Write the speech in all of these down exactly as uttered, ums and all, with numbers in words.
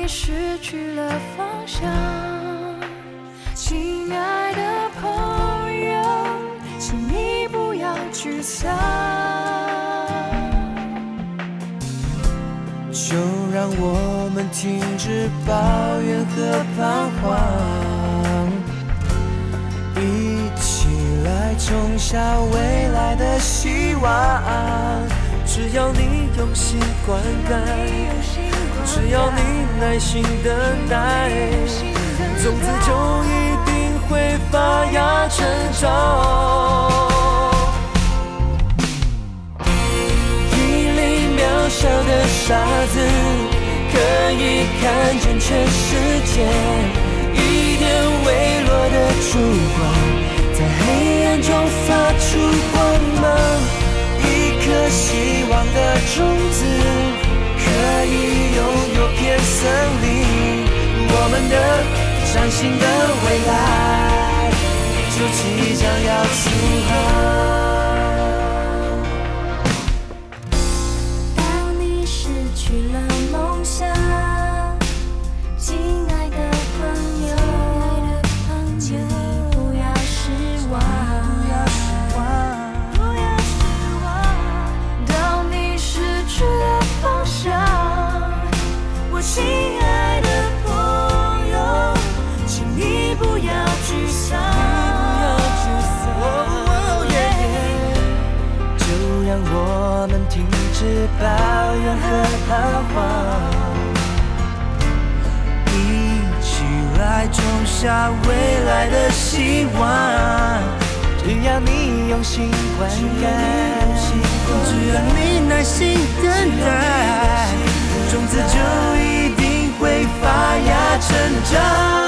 你失去了方向，亲爱的朋友，请你不要沮丧， 就让我们停止抱怨和彷徨，一起来种下未来的希望。只要你用心灌溉，只要你耐心等待，种子就一定会发芽成长。一粒渺小的沙子，可以看见全世界，一点微弱的烛光，在黑暗中发出光芒。一颗希望的种子，可以拥有片森林，我们的崭新的未来就即将要出航。当你失去了梦想，亲爱的朋友，请你不要失望，不要失望。当你失去了方向，我亲爱的朋友，请你不要沮丧， 就让我们停止抱怨和彷徨，一起来种下未来的希望。只要你用心灌溉，只要你耐心等待，种子就一定会发芽成长。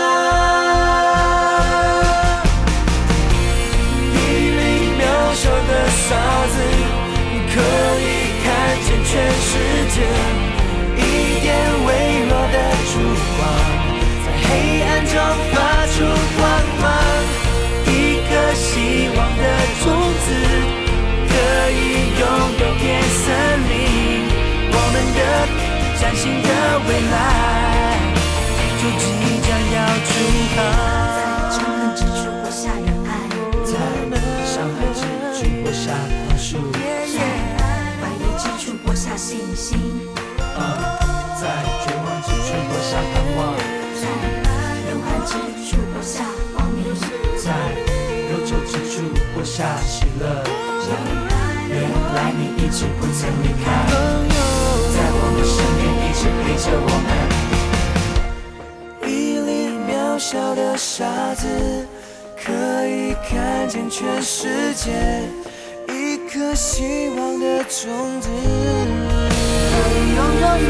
一粒渺小的沙子，可以看见全世界，一点微弱的烛光，在黑暗中发出光芒。一颗希望的种子，可以拥有片森林，我们的崭新的未来就即将要出航。 在伤痕之处播下仁爱， 在伤害之处播下宽恕， 在怀疑之处播下信心， 在绝望之处播下盼望， 在忧患之处播下光明， 在忧愁之处播下喜乐。原来你一直不曾离开，在我们身边一直陪着我们。一粒渺小的沙子，可以看见全世界，一颗希望的种子，可以拥有